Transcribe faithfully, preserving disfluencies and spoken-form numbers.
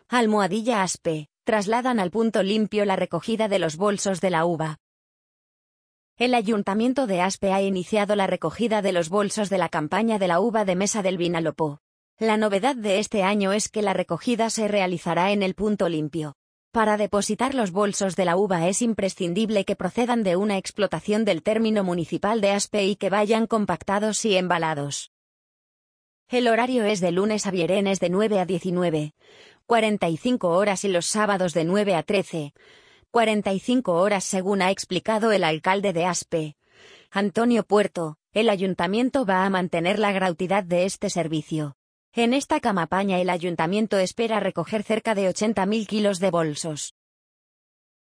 Almohadilla Aspe, trasladan al punto limpio la recogida de los bolsos de la uva. El Ayuntamiento de Aspe ha iniciado la recogida de los bolsos de la campaña de la uva de Mesa del Vinalopó. La novedad de este año es que la recogida se realizará en el punto limpio. Para depositar los bolsos de la uva es imprescindible que procedan de una explotación del término municipal de Aspe y que vayan compactados y embalados. El horario es de lunes a viernes de nueve a diecinueve, cuarenta y cinco horas y los sábados de nueve a trece, cuarenta y cinco horas según ha explicado el alcalde de Aspe, Antonio Puerto. El ayuntamiento va a mantener la gratuidad de este servicio. En esta campaña el ayuntamiento espera recoger cerca de ochenta mil kilos de bolsos.